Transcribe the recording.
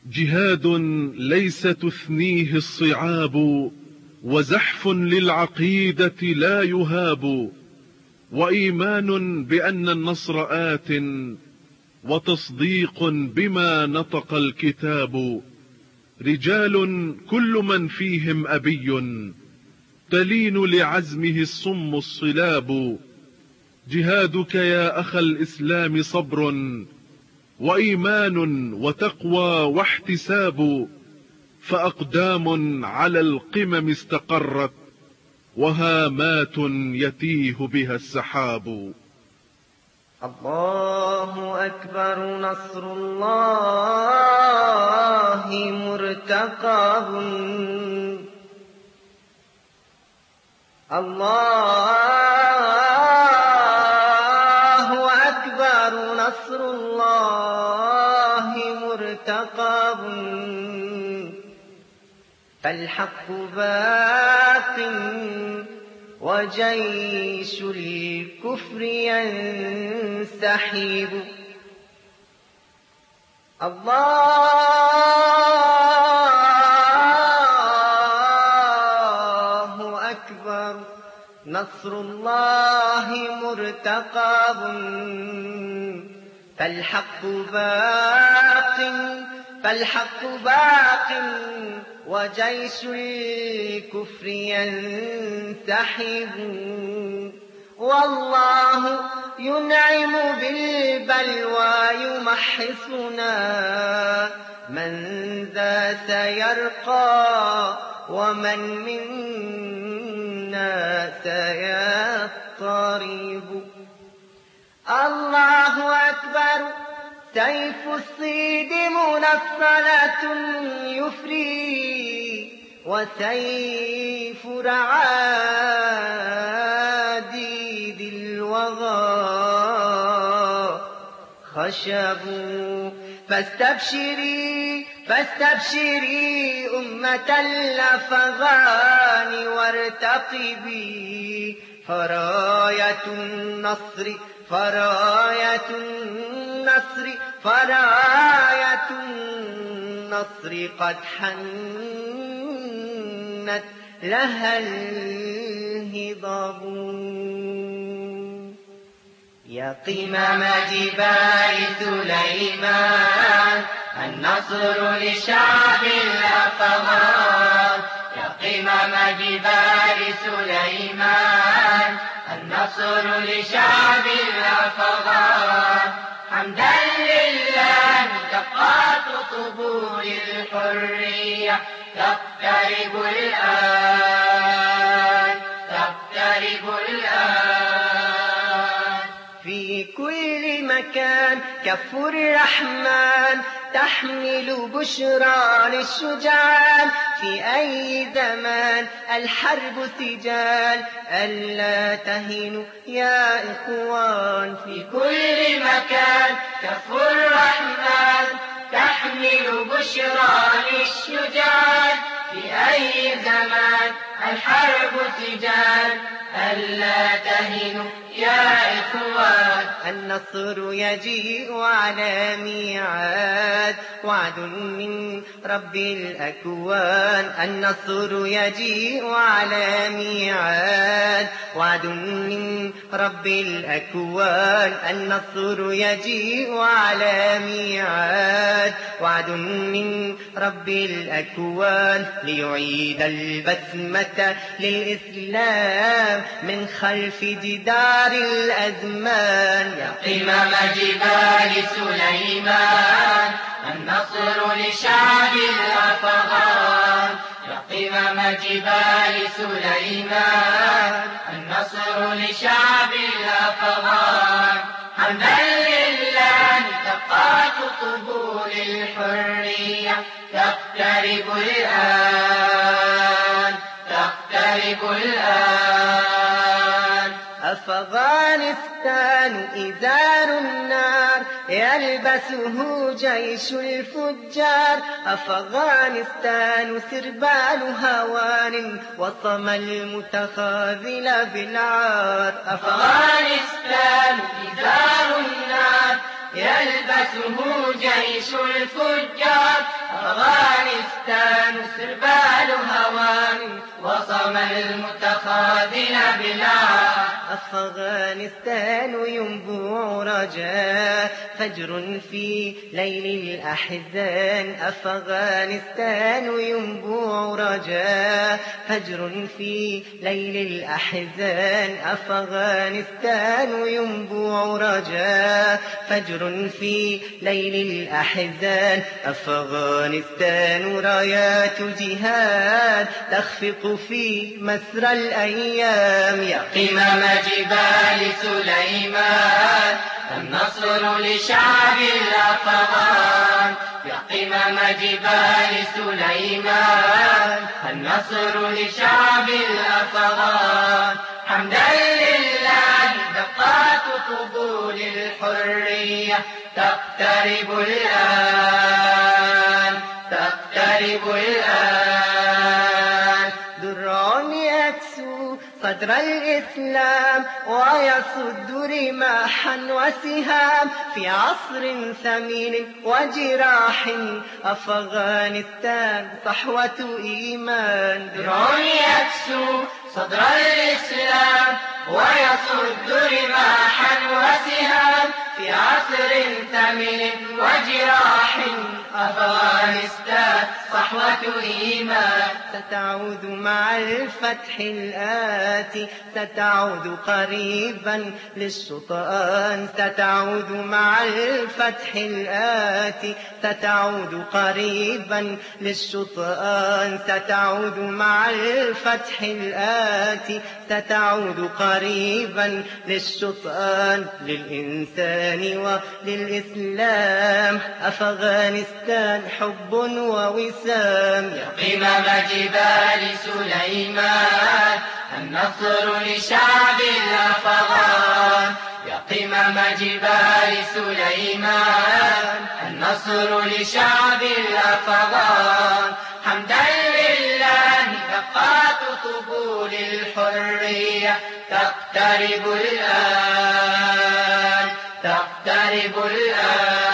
جهاد ليس تثنيه الصعاب، وزحف للعقيدة لا يهاب، وإيمان بأن النصر آت، وتصديق بما نطق الكتاب. رجال كل من فيهم أبي، تلين لعزمه الصم الصلاب. جهادك يا أخ الإسلام صبر، وإيمان وتقوى واحتساب، فأقدام على القمم استقرت، وهامات يتيه بها السحاب. الله أكبر، نصر الله مرتقب. الله أكبر، نصر الله مرتقب. فالحق باق وجيش الكفر ينسحب. الله أكبر، نصر الله مرتقب. فالحق باق وجيش الكفر ينسحب. والله ينعم بالبلوى يمحصنا، من ذا سيرقى ومن منا سيضطرب. الله أكبر، سيف الصيد منصلة يفري، وسيف رعاديد الوغى خشب. فاستبشري أمة الأفغان وارتقبي، فراية النصر قد حنت لها الهضاب. يا قمم جبال سليمان، النصر لشعب الأفغان. يا قمم جبال سليمان، النصر لشعب الأفغان. حمدا لله دقات طبول الحرية تقترب الآن. في كل مكان كف الرحمن تحمل بشرى للشجعان. في أي زمان الحرب سجال، ألا تهنوا يا إخوان. في كل مكان كف الرحمن تحمل بشرى للشجعان. في أي زمان الحرب سجال، ألا تهنوا يا إخوان. النصر يجيء على ميعاد، وعد من رب الأكوان. النصر يجيء على ميعاد، وعد من رب الأكوان. النصر يجيء على ميعاد، وعد من رب الأكوان. ليعيد البسمة للإسلام من خلف جدار الأزمان. يا قمم جبال سليمان، النصر لشعب الأفغان. يا قمم جبال سليمان، النصر لشعب الأفغان. حمدا لله دقات طبول الحرية تقترب الآن. أفغانستان إزار النار يلبسه جيش الفجار. أفغانستان سربال هوان وصم المتخاذل بالعار. أفغانستان إزار النار يلبسه جيش الفجار. أفغانستان ينبوع رجاء فجر في ليل الأحزان أفغانستان ينبوع رجاء فجر في ليل الأحزان أفغانستان ينبوع رجاء فجر في ليل الأحزان أفغانستان رايات جهاد تخفق في مسرى الأيام يا قمم جبال سليمان النصر لشعب الأفغان يا قمم جبال سليمان النصر لشعب الأفغان حمدا لله دقات طبول الحرية تقترب الآن تقترب الآن درعون يكسو صدر الإسلام ويصد رماحا وسهام في عصر ثمين وجراح أفغانستان صحوة إيمان درعون يكسو صدر الإسلام ويصد رماحا وسهام في عصر ثمين وجراح أفغانستان صحوة إيمان ستعود مع الفتح الآتي ستعود قريبا للشطآن ستعود مع الفتح الآتي ستعود قريبا للشطآن ستعود مع الفتح الآتي ستعود قريبا للشطآن للإنسان وللإسلام أفغانستان حب ووسام يا قمم جبال سليمان النصر لشعب الأفغان يا قمم جبال سليمان النصر لشعب الأفغان حمدا لله دقات طبول الحرية تقترب الآن تقترب الآن